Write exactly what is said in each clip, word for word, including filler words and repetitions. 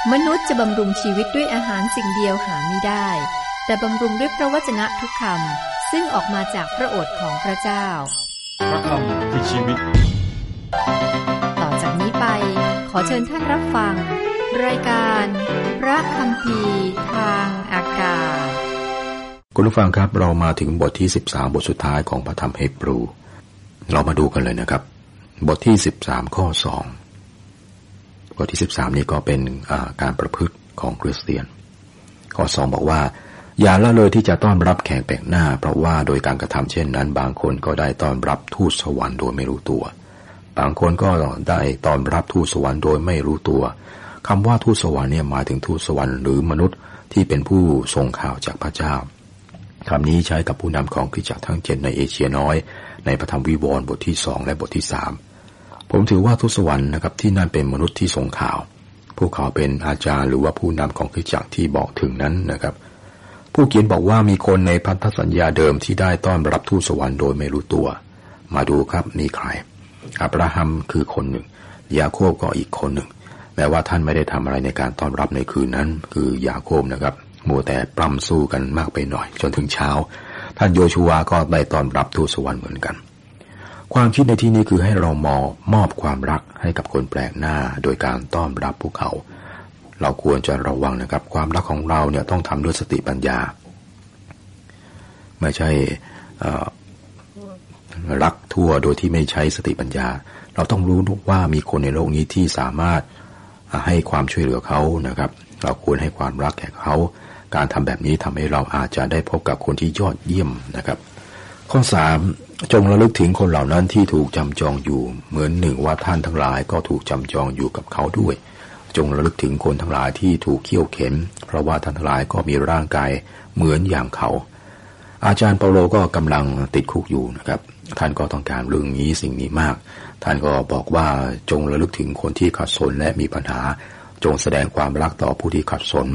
มนุษย์จะบำรุงชีวิตด้วยอาหารสิ่งเดียวหาไม่ได้แต่บำรุงด้วยพระวจนะทุกคำซึ่งออกมาจากพระโอษฐ์ของพระเจ้าพระคำคือชีวิตต่อจากนี้ไปขอเชิญท่านรับฟังรายการพระคัมภีร์ทางอากาศคุณผู้ฟังครับเรามาถึงบทที่สิบสามบทสุดท้ายของพระธรรมเฮบรูเรามาดูกันเลยนะครับบทที่สิบสามข้อสองบทที่สิบสามนี้ก็เป็นการประพฤติของคริสเตียนข้อสองบอกว่าอย่าละเลยที่จะต้อนรับแขกแปลกหน้าเพราะว่าโดยการกระทำเช่นนั้นบางคนก็ได้ต้อนรับทูตสวรรค์โดยไม่รู้ตัวบางคนก็ได้ต้อนรับทูตสวรรค์โดยไม่รู้ตัวคำว่าทูตสวรรค์เนี่ยหมายถึงทูตสวรรค์หรือมนุษย์ที่เป็นผู้ส่งข่าวจากพระเจ้าคำนี้ใช้กับผู้นำของคริสตจักรทั้งเจ็ดในเอเชียน้อยในพระธรรมวิวรณ์บทที่สองและบทที่สามผมถือว่าทูตสวรรค์นะครับที่นั่นเป็นมนุษย์ที่ส่งข่าวพวกเขาเป็นอาจารย์หรือว่าผู้นำของคริสตจักรที่บอกถึงนั้นนะครับผู้เขียนบอกว่ามีคนในพันธสัญญาเดิมที่ได้ต้อนรับทูตสวรรค์โดยไม่รู้ตัวมาดูครับมีใครอับราฮัมคือคนหนึ่งยาโคบก็อีกคนหนึ่งแม้ว่าท่านไม่ได้ทำอะไรในการต้อนรับในคืนนั้นคือยาโคบนะครับมัวแต่ปล้ำสู้กันมากไปหน่อยจนถึงเช้าท่านโยชูวาก็ได้ต้อนรับทูตสวรรค์เหมือนกันความคิดในที่นี้คือให้เรามอบมอบความรักให้กับคนแปลกหน้าโดยการต้อนรับพวกเขาเราควรจะระวังนะครับความรักของเราเนี่ยต้องทำด้วยสติปัญญาไม่ใช่รักทั่วโดยที่ไม่ใช้สติปัญญาเราต้องรู้ว่ามีคนในโลกนี้ที่สามารถให้ความช่วยเหลือเขานะครับเราควรให้ความรักแก่เขาการทำแบบนี้ทำให้เราอาจจะได้พบกับคนที่ยอดเยี่ยมนะครับข้อสามจงระลึกถึงคนเหล่านั้นที่ถูกจำจองอยู่เหมือนหนึ่งว่าท่านทั้งหลายก็ถูกจำจองอยู่กับเขาด้วยจงระลึกถึงคนทั้งหลายที่ถูกเฆี่ยวเข็นเพราะว่าท่านทั้งหลายก็มีร่างกายเหมือนอย่างเขาอาจารย์เปาโลก็กำลังติดคุกอยู่นะครับท่านก็ต้องการเรื่องนี้สิ่งนี้มากท่านก็บอกว่าจงระลึกถึงคนที่ขัดสนและมีปัญหาจงแสดงความรักต่อผู้ที่ขัดสน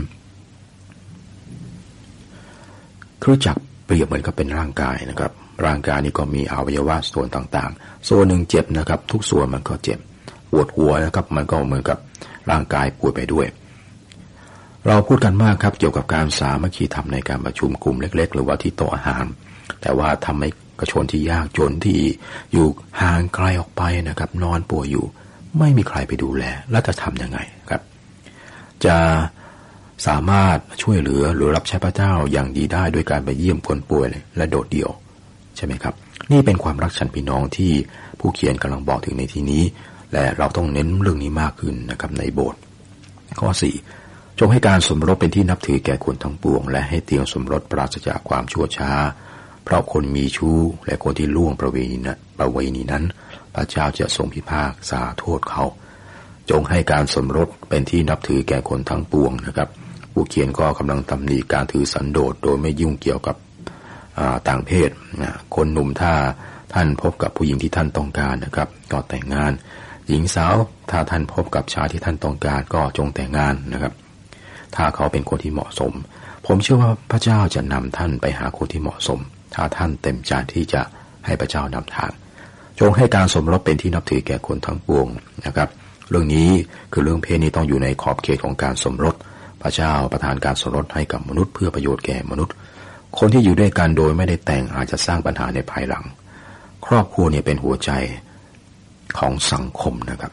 คริสตจักรเปรียบเหมือนกับเป็นร่างกายนะครับร่างกายนี้ก็มีอวัยวะส่วนต่างๆส่วนหนึ่งเจ็บนะครับทุกส่วนมันก็เจ็บปวดหัวนะครับมันก็เหมือนกับร่างกายปวดไปด้วยเราพูดกันมากครับเกี่ยวกับการสามัคคีธรรมในการประชุมกลุ่มเล็กๆหรือว่าที่โต๊ะอาหารแต่ว่าทำให้กระชนที่ยากจนที่อยู่ห่างไกลออกไปนะครับนอนป่วยอยู่ไม่มีใครไปดูแลแล้วจะทำยังไงครับจะสามารถช่วยเหลือหรือรับใช้พระเจ้าอย่างดีได้ด้วยการไปเยี่ยมคนป่วยและโดดเดี่ยวใช่ไหมครับนี่เป็นความรักฉันพี่น้องที่ผู้เขียนกำลังบอกถึงในที่นี้และเราต้องเน้นเรื่องนี้มากขึ้นนะครับในโบสถ์ข้อสี่จงให้การสมรสเป็นที่นับถือแก่คนทั้งปวงและให้เตียงสมรสปราศจากความชั่วช้าเพราะคนมีชู้และคนที่ล่วงประเวณีนั้นประเวณีนั้นพระเจ้าจะทรงพิพากษาโทษเขาจงให้การสมรสเป็นที่นับถือแก่คนทั้งปวงนะครับผู้เขียนก็กำลังตำหนิการถือสันโดษโดยไม่ยุ่งเกี่ยวกับต่างเพศคนหนุ่มถ้าท่านพบกับผู้หญิงที่ท่านต้องการนะครับก็แต่งงานหญิงสาวถ้าท่านพบกับชายที่ท่านต้องการก็จงแต่งงานนะครับถ้าเขาเป็นคนที่เหมาะสมผมเชื่อว่าพระเจ้าจะนำท่านไปหาคนที่เหมาะสมถ้าท่านเต็มใจที่จะให้พระเจ้านำทางจงให้การสมรสเป็นที่นับถือแก่คนทั้งปวงนะครับเรื่องนี้คือเรื่องเพศนี้ต้องอยู่ในขอบเขตของการสมรสพระเจ้าประทานการสมรสให้กับมนุษย์เพื่อประโยชน์แก่มนุษย์คนที่อยู่ด้วยกันโดยไม่ได้แต่งอาจจะสร้างปัญหาในภายหลังครอบครัวเนี่ยเป็นหัวใจของสังคมนะครับ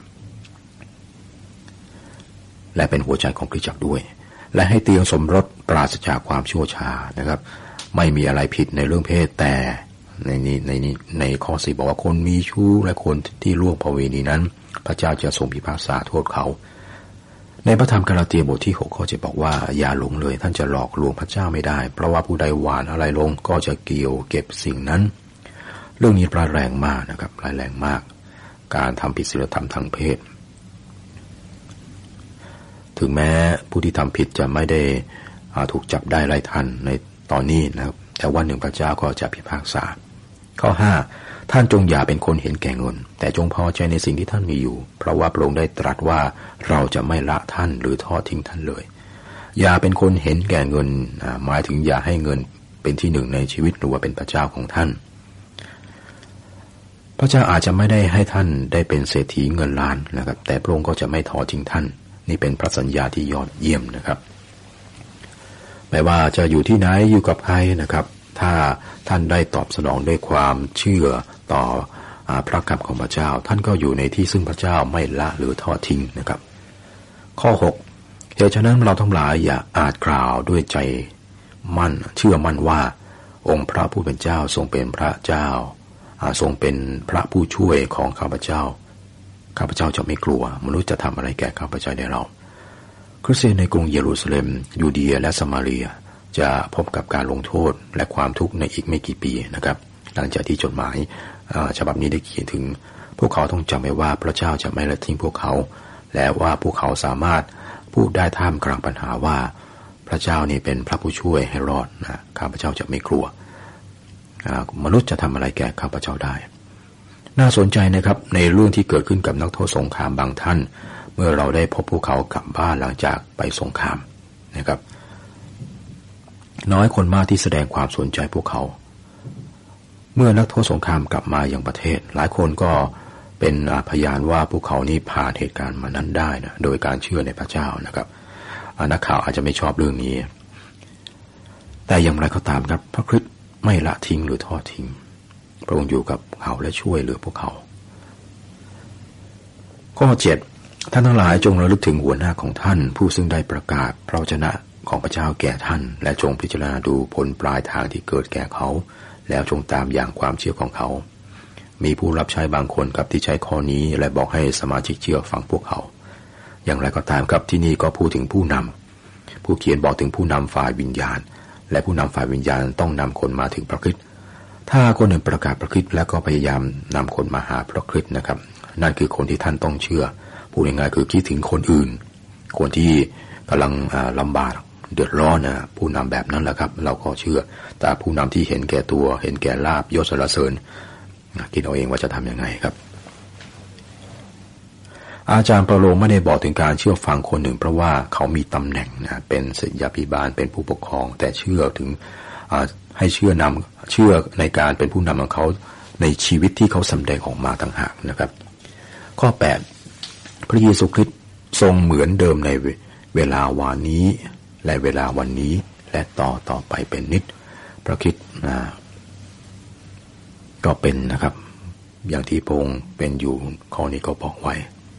และเป็นหัวใจของคริสตจักรด้วยและให้เตียงสมรสปราศจากความชั่วช้านะครับไม่มีอะไรผิดในเรื่องเพศแต่ในนี้ในนี้ในข้อสี่บอกว่าคนมีชู้และคนที่ล่วงประเวณีนั้นพระเจ้าจะทรงพิพากษาโทษเขาในพระธรรมกาลาเตียบทที่หกข้อจะบอกว่าอย่าหลงเลยท่านจะหลอกลวงพระเจ้าไม่ได้เพราะว่าผู้ใดหว่านอะไรลงก็จะเกี่ยวเก็บสิ่งนั้นเรื่องนี้ร้ายแรงมากนะครับร้ายแรงมากการทำผิดศีลธรรมทางเพศถึงแม้ผู้ที่ทำผิดจะไม่ได้ถูกจับได้ไล่ทันในตอนนี้นะครับแต่วันหนึ่งพระเจ้าก็จะพิพากษาข้อห้าท่านจงอย่าเป็นคนเห็นแก่เงินแต่จงพอใจในสิ่งที่ท่านมีอยู่เพราะว่าพระองค์ได้ตรัสว่าเราจะไม่ละท่านหรือทอดทิ้งท่านเลยอย่าเป็นคนเห็นแก่เงินหมายถึงอย่าให้เงินเป็นที่หนึ่งในชีวิตหรือว่าเป็นพระเจ้าของท่านพระเจ้าอาจจะไม่ได้ให้ท่านได้เป็นเศรษฐีเงินล้านนะครับแต่พระองค์ก็จะไม่ทอดทิ้งท่านนี่เป็นพระสัญญาที่ยอดเยี่ยมนะครับไม่ว่าจะอยู่ที่ไหนอยู่กับใครนะครับถ้าท่านได้ตอบสนองด้วยความเชื่อต่อพระคำของพระเจ้าท่านก็อยู่ในที่ซึ่งพระเจ้าไม่ละหรือทอดทิ้งนะครับข้อหกเหตุฉะนั้นเราทั้งหลายอย่าอาจกล่าวด้วยใจมั่นเชื่อมั่นว่าองค์พระผู้เป็นเจ้าทรงเป็นพระเจ้าทรงเป็นพระผู้ช่วยของข้าพเจ้าข้าพเจ้าจะไม่กลัวมนุษย์จะทำอะไรแก่ข้าพเจ้าในเราคริสเตียนในกรุงเยรูซาเล็มยูเดียและสมาเรียจะพบกับการลงโทษและความทุกข์ในอีกไม่กี่ปีนะครับหลังจากที่จดหมายฉบับนี้ได้เขียนถึงพวกเขาต้องจำไว้ว่าพระเจ้าจะไม่ละทิ้งพวกเขาและว่าพวกเขาสามารถพูดได้ท่ามกลางปัญหาว่าพระเจ้านี่เป็นพระผู้ช่วยให้รอดนะข้าพเจ้าจะไม่กลัวมนุษย์จะทำอะไรแก่ข้าพเจ้าได้น่าสนใจนะครับในเรื่องที่เกิดขึ้นกับนักโทษสงครามบางท่านเมื่อเราได้พบพวกเขากลับบ้านหลังจากไปสงครามนะครับน้อยคนมากที่แสดงความสนใจพวกเขาเมื่อนักโทษสงครามกลับมายังประเทศหลายคนก็เป็นพยานว่าพวกเขานี่ผ่านเหตุการณ์มานั้นได้นะโดยการเชื่อในพระเจ้านะครับนักข่าวอาจจะไม่ชอบเรื่องนี้แต่อย่างไรก็ตามครับพระคริสต์ไม่ละทิ้งหรือทอดทิ้งพระองค์อยู่กับเขาและช่วยเหลือพวกเขาข้อเจ็ดท่านทั้งหลายจงระลึกถึงหัวหน้าของท่านผู้ซึ่งได้ประกาศพระวจนะของพระเจ้าแก่ท่านและจงพิจารณาดูผลปลายทางที่เกิดแก่เขาแล้วจงตามอย่างความเชื่อของเขามีผู้รับใช้บางคนกับที่ใช้ข้อนี้และบอกให้สมาชิกเชื่อฟังพวกเขาอย่างไรก็ตามครับที่นี่ก็พูดถึงผู้นำผู้เขียนบอกถึงผู้นำฝ่ายวิญญาณและผู้นำฝ่ายวิญญาณต้องนำคนมาถึงพระคริสต์ถ้าคนหนึ่งประกาศพระคริสต์แล้วก็พยายามนำคนมาหาพระคริสต์นะครับนั่นคือคนที่ท่านต้องเชื่อพูดง่ายๆคือคิดถึงคนอื่นคนที่กำลังลำบากเดือดร้อนนะผู้นำแบบนั้นแหละครับเราก็เชื่อแต่ผู้นำที่เห็นแก่ตัวเห็นแก่ลาภยศสรรเสริญคิดเอาเองว่าจะทำยังไงครับอาจารย์เปาโลไม่ได้บอกถึงการเชื่อฟังคนหนึ่งเพราะว่าเขามีตำแหน่งนะเป็นศิษยาภิบาลเป็นผู้ปกครองแต่เชื่อถึงให้เชื่อนำเชื่อในการเป็นผู้นำของเขาในชีวิตที่เขาสำแดงออกมาต่างหากนะครับข้อแปดพระเยซูคริสต์ทรงเหมือนเดิมในเวลาวานนี้และเวลาวันนี้และต่อต่อไปเป็นนิจพระคริสต์นะก็เป็นนะครับอย่างที่พระองค์เป็นอยู่ข้อนี้ก็บอกไว้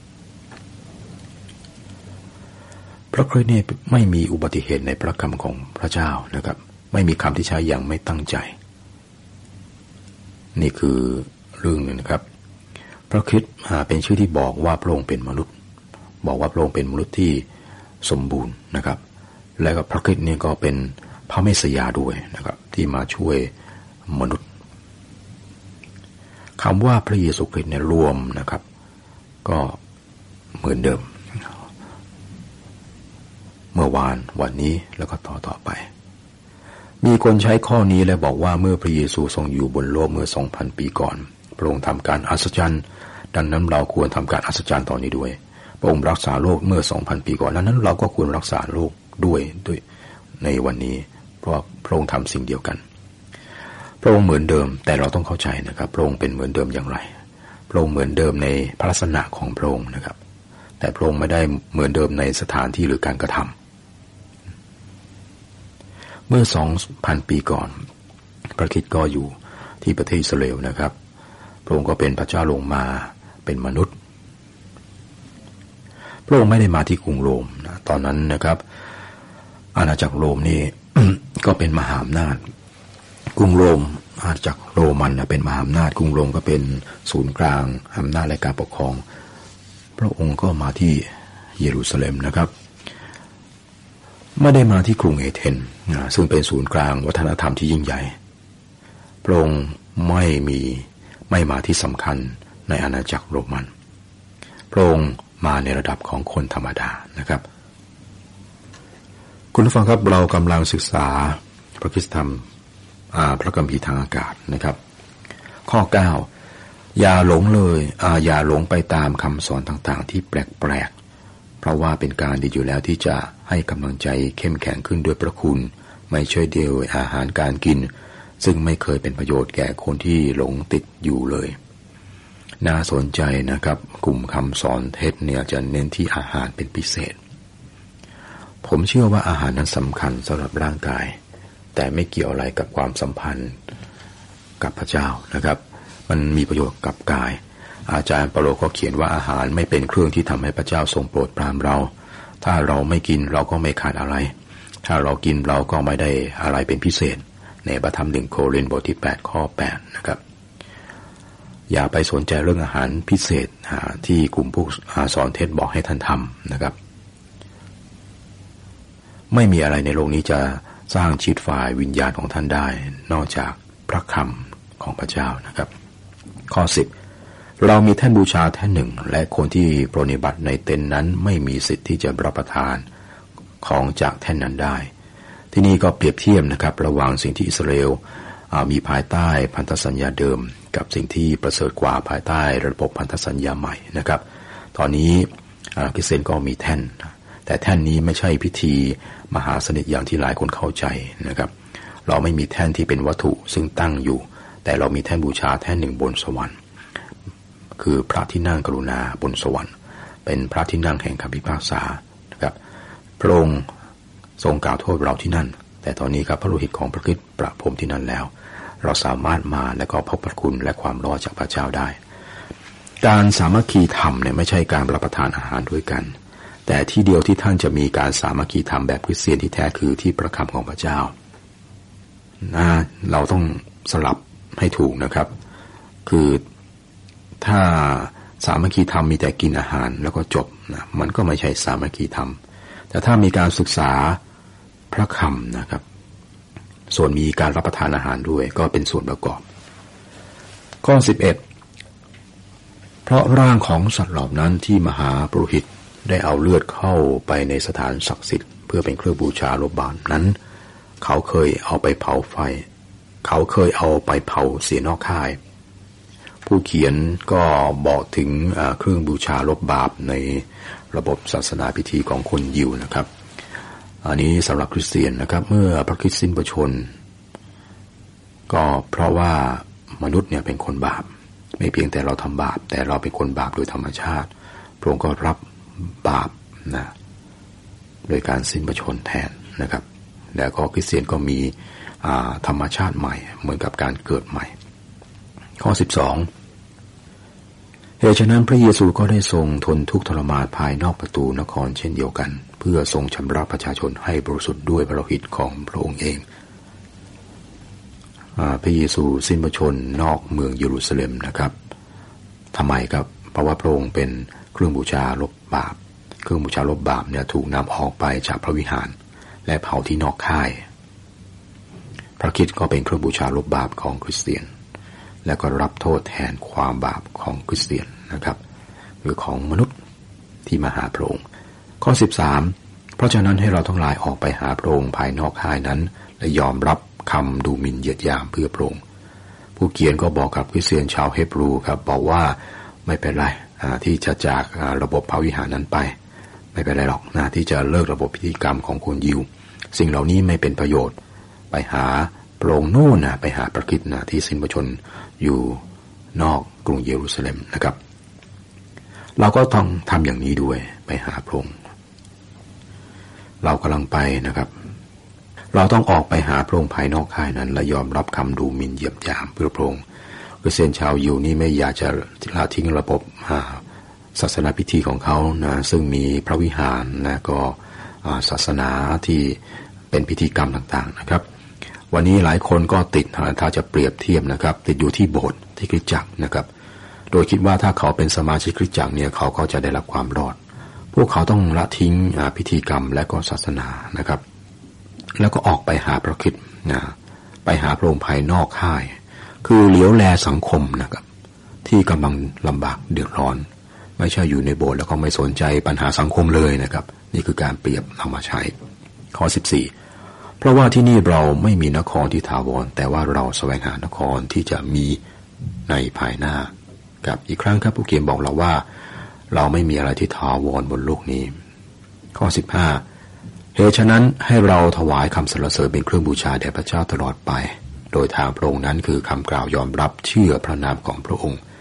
พระคริสต์นี่ไม่มีอุบัติเหตุในพระคำของพระเจ้านะครับไม่มีคำที่ใช้อย่างไม่ตั้งใจนี่คือเรื่องนึงนะครับพระคริสต์เป็นชื่อที่บอกว่าพระองค์เป็นมนุษย์บอกว่าพระองค์เป็นมนุษย์ที่สมบูรณ์นะครับและก็พระคริสต์นี่ก็เป็นพระเมสยาด้วยนะครับที่มาช่วยมนุษย์คำว่าพระเยซูคริสต์เนี่ยรวมนะครับก็เหมือนเดิมเมื่อวานวันนี้แล้วก็ต่อต่อไปมีคนใช้ข้อนี้และบอกว่าเมื่อพระเยซูทรงอยู่บนโลกเมื่อ สองพัน ปีก่อนพระองค์ทำการอัศจรรย์ดังนั้นเราควรทำการอัศจรรย์ตอนนี้ด้วยพระองค์รักษาโลกเมื่อ สองพัน ปีก่อนดังนั้นเราก็ควรรักษาโลกด้วยด้วยในวันนี้เพราะพระองค์ทำสิ่งเดียวกันพระองค์เหมือนเดิมแต่เราต้องเข้าใจนะครับพระองค์เป็นเหมือนเดิมอย่างไรพระองค์เหมือนเดิมในพระลักษณะของพระองค์นะครับแต่พระองค์ไม่ได้เหมือนเดิมในสถานที่หรือการกระทำเมื่อ สองพัน ปีก่อนพระคริสต์ก็อยู่ที่ประเทศอิสราเอลนะครับพระองค์ก็เป็นพระเจ้าลงมาเป็นมนุษย์พระองค์ไม่ได้มาที่กรุงโรมนะตอนนั้นนะครับอาณาจักรโรมนี่ ก็เป็นมหาอำนาจกรุงโรมอาณาจักรโรมันนะเป็นมหาอำนาจกรุงโรมก็เป็นศูนย์กลางอำนาจและการปกครองพระองค์ก็มาที่เยรูซาเล็มนะครับไม่ได้มาที่กรุงเอเธนนะซึ่งเป็นศูนย์กลางวัฒนธรรมที่ยิ่งใหญ่พระองค์ไม่มีไม่มาที่สำคัญในอาณาจักรโรมันพระองค์มาในระดับของคนธรรมดานะครับคุณผู้ฟังครับเรากำลังศึกษาพระคริสตธรรมพระคัมภีร์ทางอากาศนะครับข้อเก้าอย่าหลงเลยอย่าหลงไปตามคำสอนต่างๆที่แปลกๆเพราะว่าเป็นการดีอยู่แล้วที่จะให้กำลังใจเข้มแข็งขึ้นด้วยพระคุณไม่ใช่เดียวอาหารการกินซึ่งไม่เคยเป็นประโยชน์แก่คนที่หลงติดอยู่เลยน่าสนใจนะครับกลุ่มคำสอนเท็จเนี่ยจะเน้นที่อาหารเป็นพิเศษผมเชื่อว่าอาหารนั้นสำคัญสำหรับร่างกายแต่ไม่เกี่ยวอะไรกับความสัมพันธ์กับพระเจ้านะครับมันมีประโยชน์กับกายอาจารย์เปาโลก็เขียนว่าอาหารไม่เป็นเครื่องที่ทำให้พระเจ้าทรงโปรดปรานเราถ้าเราไม่กินเราก็ไม่ขาดอะไรถ้าเรากินเราก็ไม่ได้อะไรเป็นพิเศษในพระธรรมหนึ่งโครินธ์บทที่แปดข้อแปดนะครับอย่าไปสนใจเรื่องอาหารพิเศษที่กลุ่มผู้สอนเท็จบอกให้ท่านทำนะครับไม่มีอะไรในโลกนี้จะสร้างชีวิตฝ่ายวิญญาณของท่านได้นอกจากพระคำของพระเจ้านะครับข้อสิบเรามีแท่นบูชาแท่นหนึ่งและคนที่ปรนนิบัติในเต็นท์นั้นไม่มีสิทธิ์ที่จะรับประทานของจากแท่นนั้นได้ที่นี่ก็เปรียบเทียบนะครับระหว่างสิ่งที่อิสราเอลมีภายใต้พันธสัญญาเดิมกับสิ่งที่ประเสริฐกว่าภายใต้ระบบพันธสัญญาใหม่นะครับตอนนี้คริสเตียนก็มีแท่นแต่แท่นนี้ไม่ใช่พิธีมหาสนิทอย่างที่หลายคนเข้าใจนะครับเราไม่มีแท่นที่เป็นวัตถุซึ่งตั้งอยู่แต่เรามีแท่นบูชาแท่นหนึ่งบนสวรรค์คือพระที่นั่งกรุณาบนสวรรค์เป็นพระที่นั่งแห่งคำพิพากษานะครับพระองค์ทรงกล่าวโทษเราที่นั่นแต่ตอนนี้ครับพระโลหิตของพระคริสต์ประพรมที่นั่นแล้วเราสามารถมาและก็พบพระคุณและความรอดจากพระเจ้าได้การสามัคคีธรรมเนี่ยไม่ใช่การรับประทานอาหารด้วยกันแต่ที่เดียวที่ท่านจะมีการสามัคคีธรรมแบบคริสเตียนที่แท้คือที่พระคำของพระเจ้านะเราต้องสลับให้ถูกนะครับคือถ้าสามัคคีธรรมมีแต่กินอาหารแล้วก็จบนะมันก็ไม่ใช่สามัคคีธรรมแต่ถ้ามีการศึกษาพระคำนะครับส่วนมีการรับประทานอาหารด้วยก็เป็นส่วนประกอบข้อสิบเอ็ดเพราะร่างของสัตว์เหล่านั้นที่มหาปุโรหิตได้เอาเลือดเข้าไปในสถานศักดิ์สิทธิ์เพื่อเป็นเครื่องบูชาลบบาปนั้นเขาเคยเอาไปเผาไฟเขาเคยเอาไปเผาเสียนอกค่ายผู้เขียนก็บอกถึงเครื่องบูชาลบบาปในระบบศาสนาพิธีของคนยิวนะครับอันนี้สำหรับคริสเตียนนะครับเมื่อพระคริสต์สิ้นพระชนม์ก็เพราะว่ามนุษย์เนี่ยเป็นคนบาปไม่เพียงแต่เราทำบาปแต่เราเป็นคนบาปโดยธรรมชาติพระองค์ก็รับบาปนะโดยการสิ้นพระชนม์แทนนะครับแล้วก็คริสเตียนก็มีธรรมชาติใหม่เหมือนกับการเกิดใหม่ข้อสิบสองเหตุฉะนั้นพระเยซูก็ได้ทรงทนทุกข์ทรมานภายนอกประตูนครเช่นเดียวกันเพื่อทรงชำระประชาชนให้บริสุทธิ์ด้วยพระโลหิตของพระองค์เองพระเยซูสิ้นพระชนม์นอกเมืองเยรูซาเล็มนะครับทำไมครับเพราะว่าพระองค์เป็นเครื่องบูชาลบบาปเครื่องบูชาลบบาปเนี่ยถูกนำออกไปจากพระวิหารและเผาที่นอกค่ายพระคริสต์ก็เป็นเครื่องบูชาลบบาปของคริสเตียนและก็รับโทษแทนความบาปของคริสเตียนนะครับหรือของมนุษย์ที่มาหาพระองค์ข้อสิบสามเพราะฉะนั้นให้เราทั้งหลายออกไปหาพระองค์ภายนอกค่ายนั้นและยอมรับคำดูหมิ่นเหยียดหยามเพื่อพระองค์ผู้เขียนก็บอกกับคริสเตียนชาวเฮบรูครับบอกว่าไม่เป็นไรที่จะจากระบบพระวิหารนั้นไปไม่เป็นไรหรอกนะที่จะเลิกระบบพิธีกรรมของคนยิวสิ่งเหล่านี้ไม่เป็นประโยชน์ไปหาพระองค์โน่นนะไปหาพระคริสต์นะที่สิ้นพระชนม์อยู่นอกกรุงเยรูซาเล็มนะครับเราก็ต้องทำอย่างนี้ด้วยไปหาพระองค์เรากำลังไปนะครับเราต้องออกไปหาพระองค์ภายนอกค่ายนั้นและยอมรับคำดูหมิ่นเหยียดหยามเพื่อพระองค์คริสเตียนชาวยิวนี่ไม่อยากจะละทิ้งระบบศาสนาพิธีของเขานะซึ่งมีพระวิหารและก็ศาสนาที่เป็นพิธีกรรมต่างๆนะครับวันนี้หลายคนก็ติดถ้าจะเปรียบเทียบนะครับติดอยู่ที่โบสถ์ที่คริสตจักรนะครับโดยคิดว่าถ้าเขาเป็นสมาชิกคริสตจักรเนี่ยเขาก็จะได้รับความรอดพวกเขาต้องละทิ้งพิธีกรรมและก็ศาสนานะครับแล้วก็ออกไปหาพระคริสต์นะไปหาพระองค์ภายนอกค่ายคือเหลียวแลสังคมนะครับที่กำลังลำบากเดือดร้อนไม่ใช่อยู่ในโบสถ์แล้วก็ไม่สนใจปัญหาสังคมเลยนะครับนี่คือการเปรียบเอามาใช้ข้อสิบสี่เพราะว่าที่นี่เราไม่มีนครที่ถาวรแต่ว่าเราแสวงหานครที่จะมีในภายหน้ากับอีกครั้งครับผู้เขียนบอกเราว่าเราไม่มีอะไรที่ถาวรบนโลกนี้ข้อสิบห้าเหตุฉะนั้นให้เราถวายคำสรรเสริญเป็นเครื่องบูชาแด่พระเจ้าตลอดไปโดยทางพระองค์นั้นคือคำกล่าวยอมรับเชื่อพระนามของพระองค์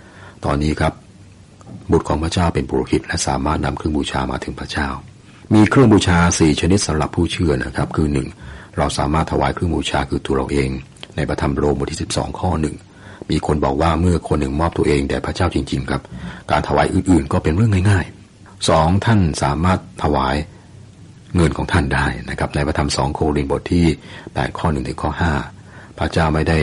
ตอนนี้ครับบุตรของพระเจ้าเป็นปุโรหิตและสามารถนำเครื่องบูชามาถึงพระเจ้ามีเครื่องบูชาสี่ชนิดสำหรับผู้เชื่อนะครับคือหนึ่งเราสามารถถวายเครื่องบูชาคือตัวเราเองในพระธรรมโรมบทที่สิบสองข้อหนึ่งมีคนบอกว่าเมื่อคนหนึ่งมอบตัวเองแด่พระเจ้าจริงๆครับการถวายอื่นๆก็เป็นเรื่องง่ายๆสองท่านสามารถถวายเงินของท่านได้นะครับในพระธรรมสองโครินธ์บทที่แปดข้อหนึ่งถึงข้อห้าพระเจ้าไม่ได้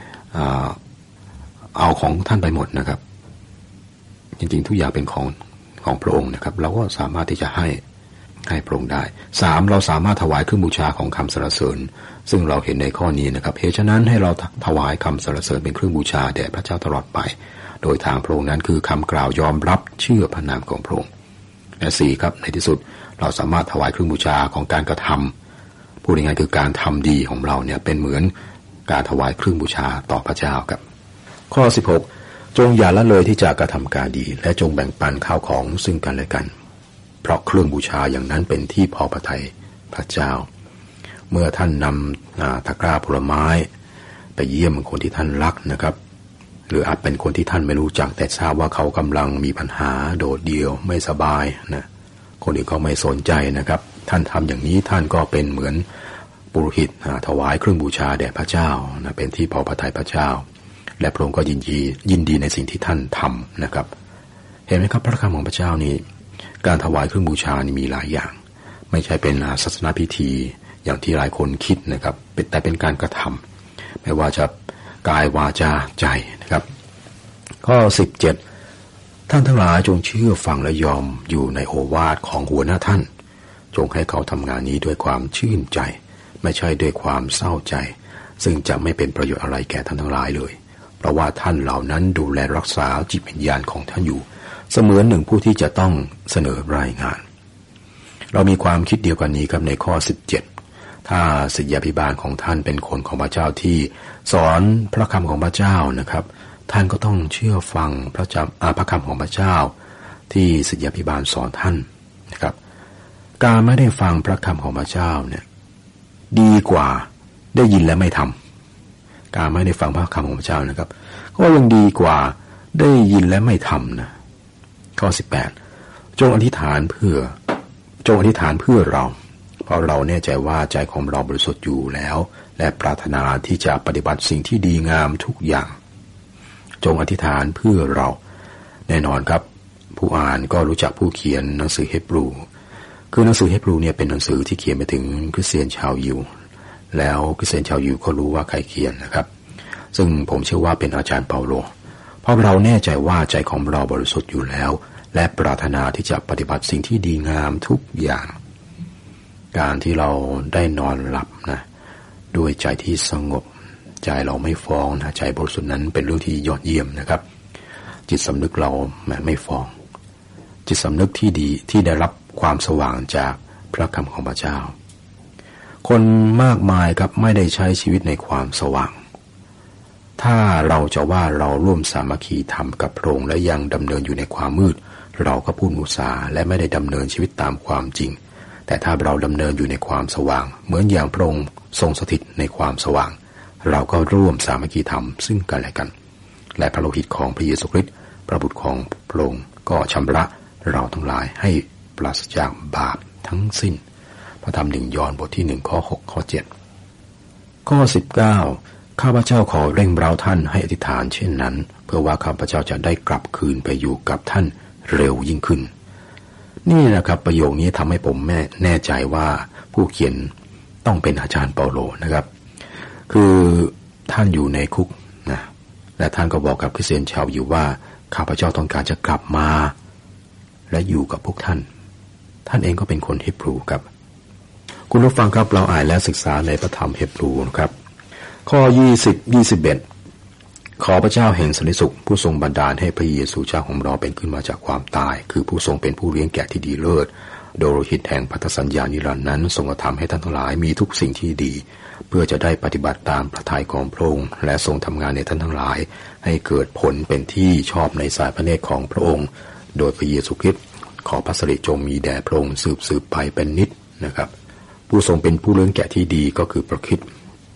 เอาของท่านไปหมดนะครับจริงๆทุกอย่างเป็นของของพระองค์นะครับเราก็สามารถที่จะให้ให้พระองค์ได้สามเราสามารถถวายเครื่องบูชาของคำสรรเสริญซึ่งเราเห็นในข้อนี้นะครับเหตุฉะนั้นให้เราถวายคำสรรเสริญเป็นเครื่องบูชาแด่พระเจ้าตลอดไปโดยทางพระองค์นั้นคือคำกล่าวยอมรับเชื่อพระนามของพระองค์และสี่ครับในที่สุดเราสามารถถวายเครื่องบูชาของการกระทำพูดง่ายๆคือการทำดีของเราเนี่ยเป็นเหมือนการถวายเครื่องบูชาต่อพระเจ้าครับข้อสิบหกจงอย่าละเลยที่จะกระทำการดีและจงแบ่งปันข้าวของซึ่งกันและกันเพราะเครื่องบูชาอย่างนั้นเป็นที่พอพระทัยพระเจ้าเมื่อท่านนำตะกร้าผลไม้ไปเยี่ยมคนที่ท่านรักนะครับหรืออาจเป็นคนที่ท่านไม่รู้จักแต่ทราบว่าเขากำลังมีปัญหาโดดเดี่ยวไม่สบายนะคนอื่นก็ไม่สนใจนะครับท่านทำอย่างนี้ท่านก็เป็นเหมือนปุโรหิตถวายเครื่องบูชาแด่พระเจ้านะเป็นที่พอพระทัยพระเจ้าและพระองค์ก็ยินดียินดีในสิ่งที่ท่านทำนะครับเห็นไหมครับพระคำของพระเจ้านี้การถวายเครื่องบูชานี่มีหลายอย่างไม่ใช่เป็นศาสนาพิธีอย่างที่หลายคนคิดนะครับแต่เป็นการกระทำไม่ว่าจะกายวาจาใจนะครับข้อสิบเจ็ดท่านทั้งหลายจงเชื่อฟังและยอมอยู่ในโอวาทของหัวหน้าท่านจงให้เขาทำงานนี้ด้วยความชื่นใจไม่ใช่ด้วยความเศร้าใจซึ่งจะไม่เป็นประโยชน์อะไรแก่ท่านทั้งหลายเลยเพราะว่าท่านเหล่านั้นดูแลรักษาจิตวิญญาณของท่านอยู่เสมือนหนึ่งผู้ที่จะต้องเสนอรายงานเรามีความคิดเดียวกันนี้ครับในข้อสิบเจ็ดถ้าศิษยาภิบาลของท่านเป็นคนของพระเจ้าที่สอนพระคำของพระเจ้านะครับท่านก็ต้องเชื่อฟังพระจำพระคำของพระเจ้าที่ศิษยาภิบาลสอนท่านนะครับการไม่ได้ฟังพระคำของพระเจ้าเนี่ยดีกว่าได้ยินและไม่ทำการไม่ได้ฟังพระคำของพระเจ้านะครับก็ยังดีกว่าได้ยินและไม่ทำนะข้อสิบแปดจงอธิษฐานเพื่อจงอธิษฐานเพื่อเราเพราะเราแน่ใจว่าใจของเราบริสุทธิ์อยู่แล้วและปรารถนาที่จะปฏิบัติสิ่งที่ดีงามทุกอย่างจงอธิษฐานเพื่อเราแน่นอนครับผู้อ่านก็รู้จักผู้เขียนหนังสือเฮบรูคือหนังสือเฮบรูเนี่ยเป็นหนังสือที่เขียนไปถึงคริสเตียนชาวยิวแล้วคริสเตียนชาวยิวก็รู้ว่าใครเขียนนะครับซึ่งผมเชื่อว่าเป็นอาจารย์เปาโลเพราะเราแน่ใจว่าใจของเราบริสุทธิ์อยู่แล้วและปรารถนาที่จะปฏิบัติสิ่งที่ดีงามทุกอย่างการที่เราได้นอนหลับนะด้วยใจที่สงบใจเราไม่ฟ้องนะใจบริสุทธิ์นั้นเป็นเรื่องที่ยอดเยี่ยมนะครับจิตสำนึกเราไม่ฟ้องจิตสำนึกที่ดีที่ได้รับความสว่างจากพระคำของพระเจ้าคนมากมายครับไม่ได้ใช้ชีวิตในความสว่างถ้าเราจะว่าเราร่วมสามัคคีธรรมกับพระองค์และยังดำเนินอยู่ในความมืดเราก็พูดมุสาและไม่ได้ดำเนินชีวิตตามความจริงแต่ถ้าเราดำเนินอยู่ในความสว่างเหมือนอย่างพระองค์ทรงสถิตในความสว่างเราก็ร่วมสามัคคีธรรมซึ่งกันและกันและพระโลหิตของพระเยซูคริสต์พระบุตรของพระองค์ก็ชำระเราทั้งหลายให้ปราศจากบาปทั้งสิ้นพระธรรมหนึ่งยอห์นบทที่หนึ่งข้อหกข้อเจ็ดข้อสิบเก้าข้าพเจ้าขอเร่งเร้าท่านให้อธิษฐานเช่นนั้นเพื่อว่าข้าพเจ้าจะได้กลับคืนไปอยู่กับท่านเร็วยิ่งขึ้นนี่นะครับประโยคนี้ทำให้ผมแม่แน่ใจว่าผู้เขียนต้องเป็นอาจารย์เปาโลนะครับคือท่านอยู่ในคุกนะและท่านก็บอกกับคริสเตียนชาวยิวว่าข้าพเจ้าต้องการจะกลับมาและอยู่กับพวกท่านท่านเองก็เป็นคนเฮบรูครับคุณผู้ฟังครับเราอ่านและศึกษาในพระธรรมเฮบรูนะครับข้อยี่สิบ ยี่สิบเอ็ดขอพระเจ้าแห่งสันติสุขผู้ทรงบันดาลให้พระเยซูเจ้าของเราเป็นขึ้นมาจากความตายคือผู้ทรงเป็นผู้เลี้ยงแกะที่ดีเลิศโดยโลหิตแห่งพันธสัญญานิรันดร์นั้นทรงกระทำให้ท่านทั้งหลายมีทุกสิ่งที่ดีเพื่อจะได้ปฏิบัติตามพระทัยของพระองค์และทรงทำงานในท่านทั้งหลายให้เกิดผลเป็นที่ชอบในสายพระเนตรของพระองค์โดยพระเยซูคริสต์ขอพระสิริจงมีแด่พระองค์สืบสืบไปเป็นนิจนะครับผู้ทรงเป็นผู้เลี้ยงแกะที่ดีก็คือพระคริสต์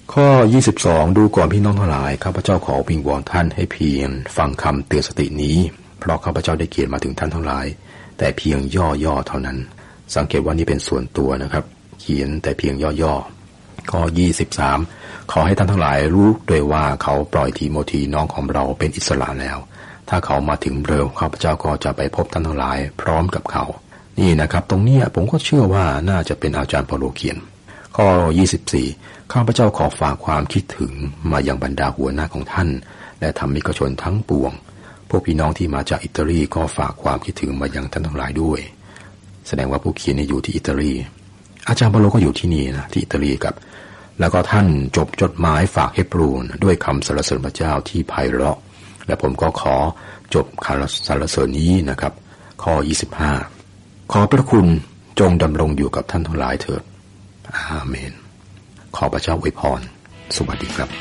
ข้อยี่สิบสองดูก่อนพี่น้องทั้งหลายข้าพเจ้าขอวิงวอนท่านให้เพียงฟังคำเตือนสตินี้เพราะข้าพเจ้าได้เขียนมาถึงท่านทั้งหลายแต่เพียงย่อๆเท่านั้นสังเกตว่านี่เป็นส่วนตัวนะครับเขียนแต่เพียงย่อๆข้อยี่สิบสามขอให้ท่านทั้งหลายรู้ด้วยว่าเขาปล่อยทีโมธีน้องของเราเป็นอิสระแล้วถ้าเขามาถึงเร็วข้าพเจ้าก็จะไปพบท่านทั้งหลายพร้อมกับเขานี่นะครับตรงนี้ผมก็เชื่อว่าน่าจะเป็นอาจารย์เปาโลเขียนข้อยี่สิบสี่ข้าพเจ้าขอฝากความคิดถึงมายังบรรดาหัวหน้าของท่านและธรรมิกชนทั้งปวงพวกพี่น้องที่มาจากอิตาลีก็ฝากความคิดถึงมายังท่านทั้งหลายด้วยแสดงว่าผู้เขียนนี่อยู่ที่อิตาลีอาจารย์เปาโลก็อยู่ที่นี่นะที่อิตาลีครับแล้วก็ท่านจบจดหมายฝากเฮบรูนด้วยคำสรรเสริญพระเจ้าที่ไพเราะและผมก็ขอจบคำสรรเสริญนี้นะครับข้อยี่สิบห้าขอพระคุณจงดำรงอยู่กับท่านทั้งหลายเถิดอาเมนขอพระเจ้าอวยพรสวัสดีครับ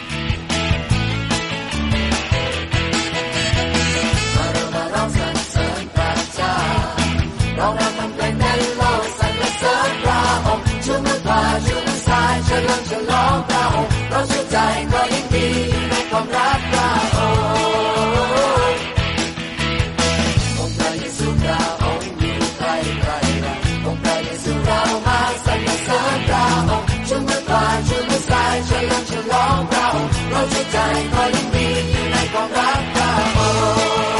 เรานำมันเป็นเมโลสรรเสริญพระองค์ชูมือขวาชูมือซ้ายเฉลิมฉลองพระองค์เราชื่นใจก็ยิ่งดีในความรักพระองค์องค์พระเยซูพระองค์อยู่ใกล้ใกล้เราองค์พระเยซูเรามาสรรเสริญพระองค์ชูมือขวาชูมือซ้ายเฉลิมฉลองพระองค์เราชื่นใจก็ยิ่งดีในความรักพระองค์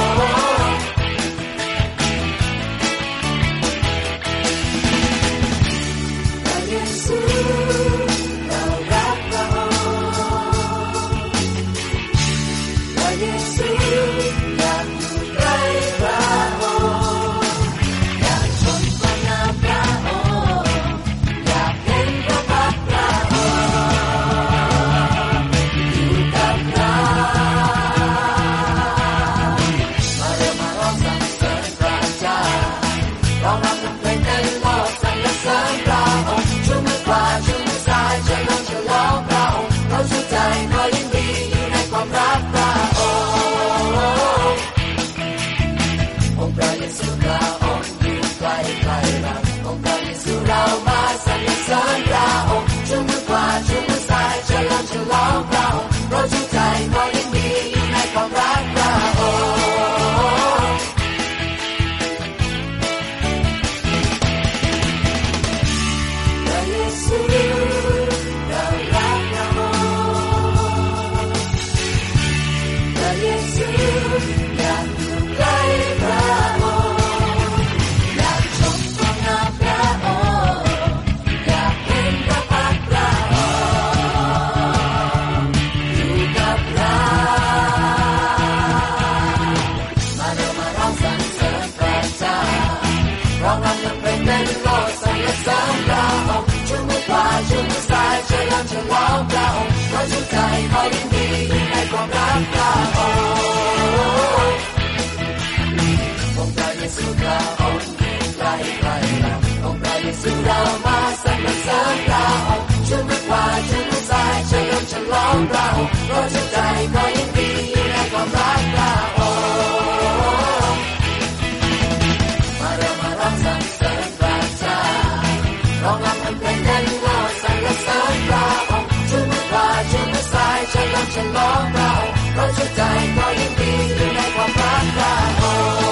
เรามาสรรเสริญพระองค์ชูมือขวาชูมือซ้ายเฉลิมฉลองพระองค์เราชื่นใจก็ยินดีในความรักพระองค์มาเรามาร้องสรรเสริญพระเจ้าร้องรำทำเพลงนั้นเราสรรเสริญพระองค์ชูมือขวาชูมือซ้ายเฉลิมฉลองพระองค์เราชื่นใจก็ยินดีในความรักพระองค์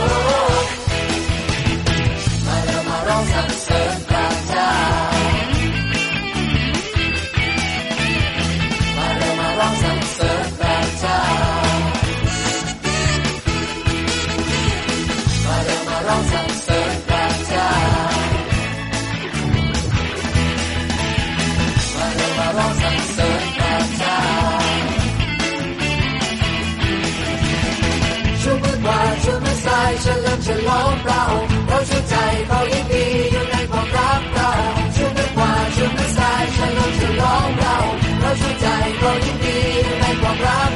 มาเรามาร้องสรรเสริญเฉลิมฉลองพระองค์เราชื่นใจเขายินดีอยู่ในความรักพระองค์ชูมือขวาชูมือซ้ายเฉลิมฉลองพระองค์เราชื่นใจเขายินดีอยู่ในความรัก